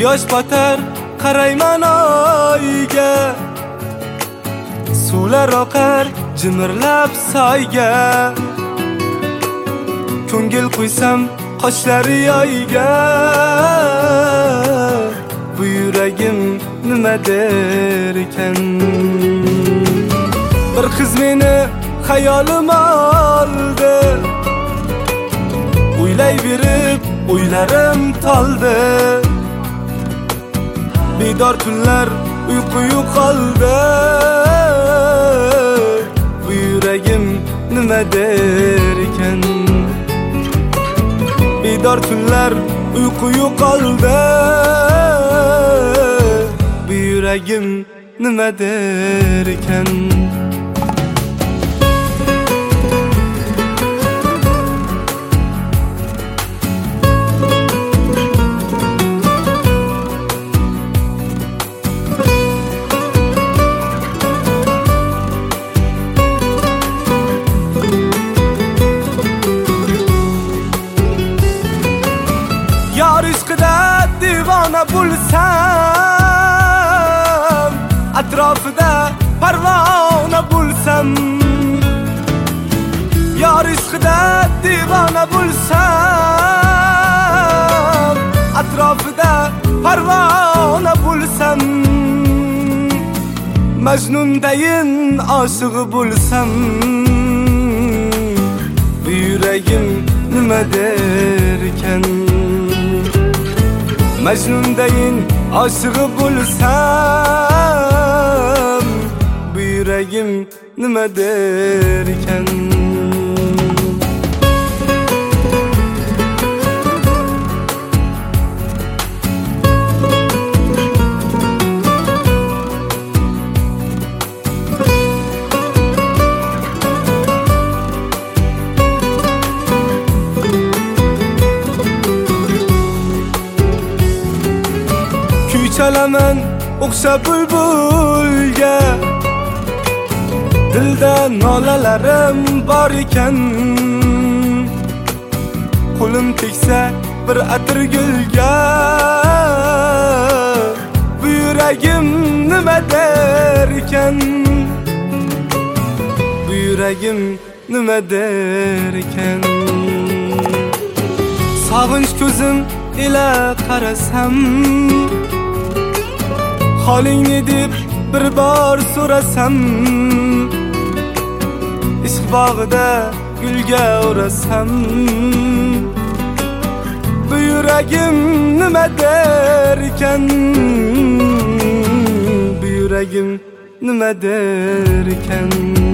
Quyosh batar qarayman oyga, suvlar oqar jimirlab soyga. Ko'ngil qo'ysam qoshlari yoyga, bu yuragim nima der ekan? Bir qiz meni xayolim oldi, o'ylay berib o'ylarim toldi. Bedor kunlar uyqu yo'qoldi, bu yuragim nima der ekan? Bedor kunlar uyqu yo'qoldi, bu yuragim nima der ekan? Yar ishqida divona bo'lsam, atrofida parvona bo'lsam. Yar ishqida divona bo'lsam, atrofida parvona bo'lsam. Majnundayin oshiq bo'lsam, bu yuragim nima der ekan? Majnundayin oshiq bo'lsam, bu yuragim nima der ekan? Chalaman o'xshab bulbulga, dilda nolalarim bor ekan. Qo'lim tegsa bir atir gulga, bu yuragim nima der ekan? Bu yuragim nima der ekan? Sog'inch ko'zim ila qarasam, holingni deb bir bor so'rasam. Ishq bog'ida gulga o'rasam, bu yuragim nima der ekan? Bu yuragim nima der ekan?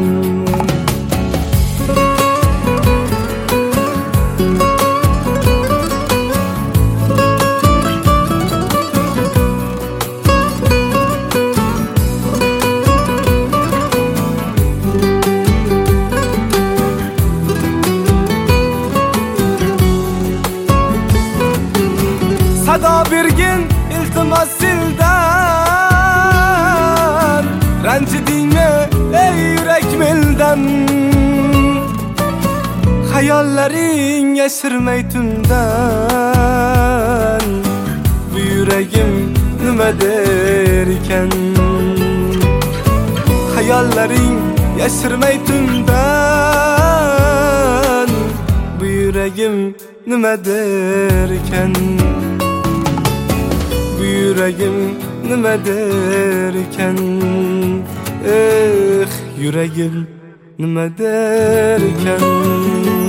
Sado bergin iltimos sildan, ranjidingmi ey yurak meldan? Hayollaring yashirmay tundan, bu yuragim nima der ekan? Hayollaring yashirmay tundan, bu yuragim nima der ekan? Bu yuragim nima der ekan? Yuragim nima der ekan?